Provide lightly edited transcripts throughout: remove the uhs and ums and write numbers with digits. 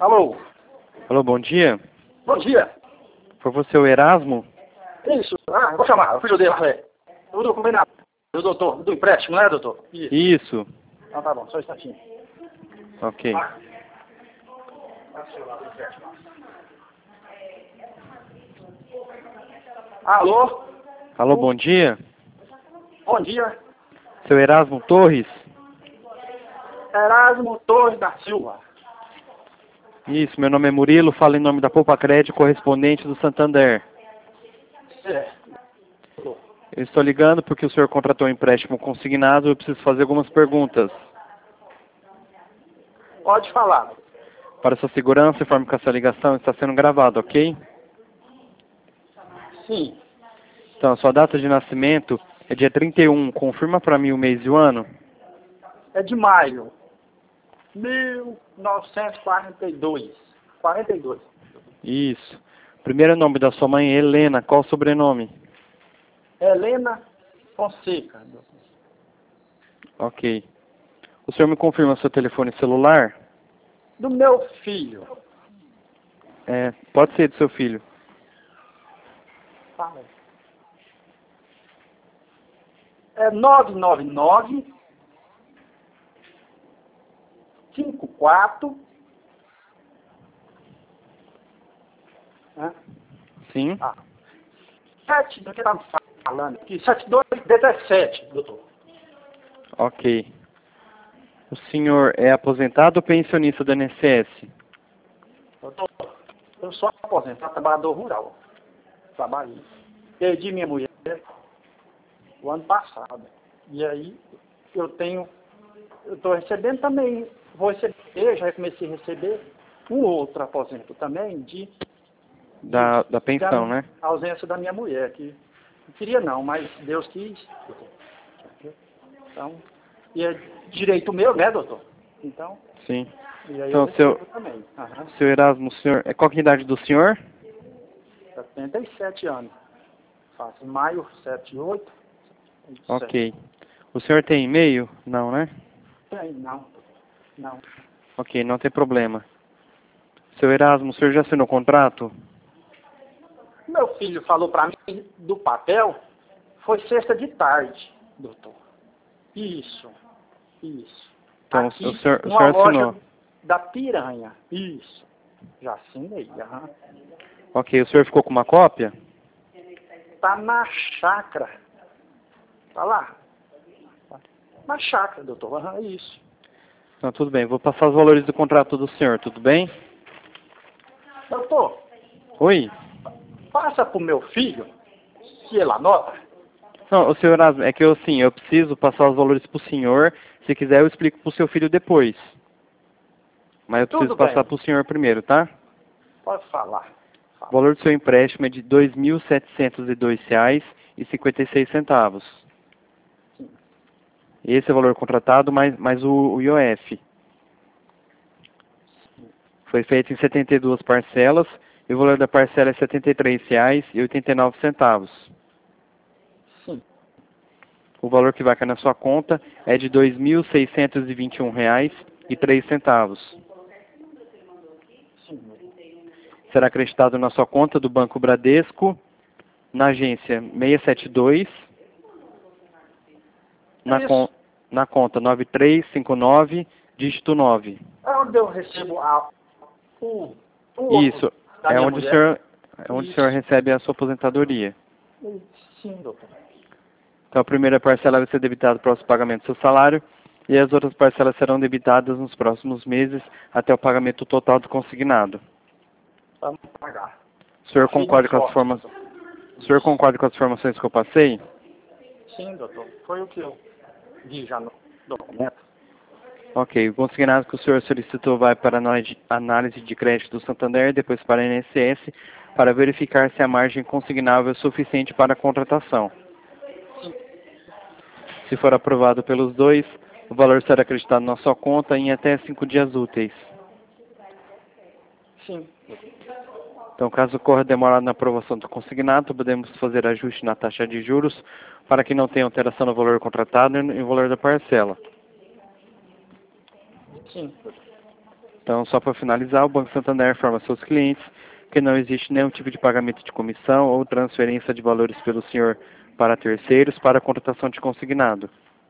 Alô? Alô, bom dia. Bom dia. Foi você o Erasmo? Isso. Ah, vou chamar. Eu fui o dele, falei. Eu tô combinado. Do doutor, do empréstimo, não é, doutor? Isso. Ah, tá bom. Só um instantinho. Ok. Alô? Alô, bom dia. Bom dia. Seu Erasmo Torres? Erasmo Torres da Silva. Isso, meu nome é Murilo, falo em nome da Poupa Crédito, correspondente do Santander. É. Eu estou ligando porque o senhor contratou um empréstimo consignado e eu preciso fazer algumas perguntas. Pode falar. Para sua segurança, informe que essa ligação está sendo gravada, ok? Sim. Então, a sua data de nascimento é dia 31. Confirma para mim o mês e o ano? É de maio. 1942. 42. Isso. Primeiro nome da sua mãe é Helena. Qual o sobrenome? Helena Fonseca. Ok. O senhor me confirma seu telefone celular? Do meu filho. Pode ser do seu filho. Fala. É 999 54 Sim? 7 do que tá falando aqui, 7217, doutor. Ok. O senhor é aposentado ou pensionista do INSS? Doutor, eu sou aposentado, trabalhador rural. Trabalhei. Perdi minha mulher o ano passado. E aí eu estou recebendo também, vou receber, já comecei a receber um outro aposento também Da pensão, da né? ausência da minha mulher, que não queria não, mas Deus quis. Então, e é direito meu, né, doutor? Então, Sim. e aí eu Então, recebo também. Aham. seu Erasmo, qual que é a idade do senhor? 77 anos. Faço maio, 7, 8. Ok. O senhor tem e-mail? Não, né? Não, não. Ok, não tem problema. Seu Erasmo, o senhor já assinou o contrato? Meu filho falou para mim do papel, foi sexta de tarde, doutor. Isso. Então, Aqui, o senhor numa loja assinou. da Piranha. Isso. Já assinei, aham. Ok, o senhor ficou com uma cópia? Tá na chácara. Tá lá. Na chácara, doutor. Aham, isso. Então, tudo bem. Vou passar os valores do contrato do senhor, tudo bem? Doutor, Oi? passa pro meu filho, se ele anota. Não, o senhor Erasmo, é que eu preciso passar os valores pro senhor. Se quiser, eu explico pro seu filho depois. Mas eu preciso Tudo passar bem. pro senhor primeiro, tá? Pode falar. O valor do seu empréstimo é de R$ 2.702,56. Esse é o valor contratado, mais o IOF. Foi feito em 72 parcelas e o valor da parcela é R$ 73,89. Sim. O valor que vai cair na sua conta é de R$ 2.621,03. Sim. Será acreditado na sua conta do Banco Bradesco, na agência 672, na conta 9359, dígito 9. É onde eu recebo o Isso, da minha mulher. é onde o senhor recebe a sua aposentadoria. Sim, doutor. Então a primeira parcela vai ser debitada para o pagamento do seu salário e as outras parcelas serão debitadas nos próximos meses até o pagamento total do consignado. Vamos pagar. O senhor concorda com as informações que eu passei? Sim, doutor. Foi o que eu vi já no documento. Ok, o consignado que o senhor solicitou vai para a análise de crédito do Santander e depois para a INSS para verificar se a margem consignável é suficiente para a contratação. Se for aprovado pelos dois, o valor será acreditado na sua conta em até 5 dias úteis. Sim. Então, caso ocorra demora na aprovação do consignado, podemos fazer ajuste na taxa de juros para que não tenha alteração no valor contratado e no valor da parcela. Sim. Então, só para finalizar, o Banco Santander informa seus clientes que não existe nenhum tipo de pagamento de comissão ou transferência de valores pelo senhor para terceiros para a contratação de consignado.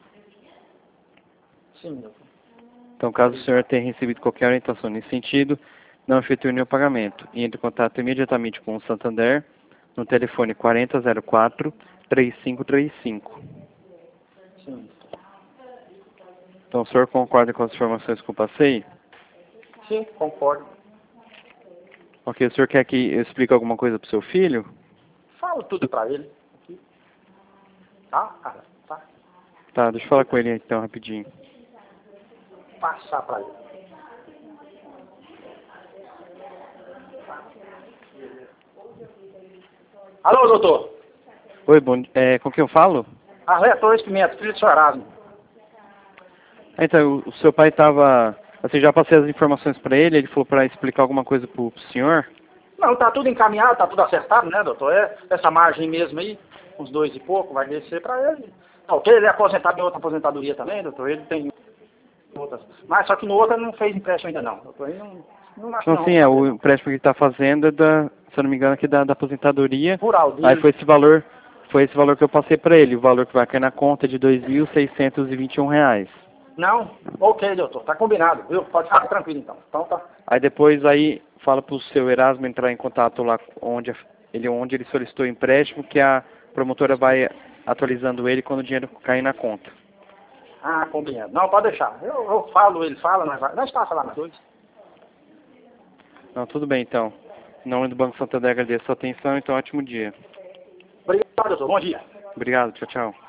Sim, doutor. Então, caso o senhor tenha recebido qualquer orientação nesse sentido, não efetue nenhum pagamento e entre em contato imediatamente com o Santander no telefone 4004-3535. Sim. Então, o senhor concorda com as informações que eu passei? Sim, concordo. Ok, o senhor quer que eu explique alguma coisa para o seu filho? Falo tudo pra ele. Aqui. Tá, cara? Tá. Tá, deixa eu falar com ele então rapidinho. Passar pra ele. Alô, doutor? Oi, com quem eu falo? Arletor Espimento, filho do senhor Erasmo. Então, o seu pai estava... Assim, já passei as informações para ele falou para explicar alguma coisa para o senhor? Não, tá tudo encaminhado, tá tudo acertado, né, doutor? Essa margem mesmo aí, uns 2 e pouco, vai descer pra ele. Tá, ok, ele é aposentado em outra aposentadoria também, doutor, ele tem outras. Mas só que no outro ele não fez empréstimo ainda não, doutor, ele não acho Então, não. sim, o empréstimo que ele está fazendo é se eu não me engano, aqui da aposentadoria. Rural dele. Aí foi esse valor que eu passei para ele. O valor que vai cair na conta é de R$ 2.621. Não? Ok, doutor, tá combinado, viu? Pode ficar tranquilo então. Então tá. Aí depois fala para o seu Erasmo entrar em contato lá onde ele solicitou o empréstimo, que a promotora vai atualizando ele quando o dinheiro cair na conta. Ah, combinado. Não, pode deixar. Eu falo, ele fala, nós está falando nós dois. Não, tudo bem então. Em nome do Banco Santander agradeço a sua atenção, então ótimo dia. Obrigado, doutor. Bom dia. Obrigado, tchau, tchau.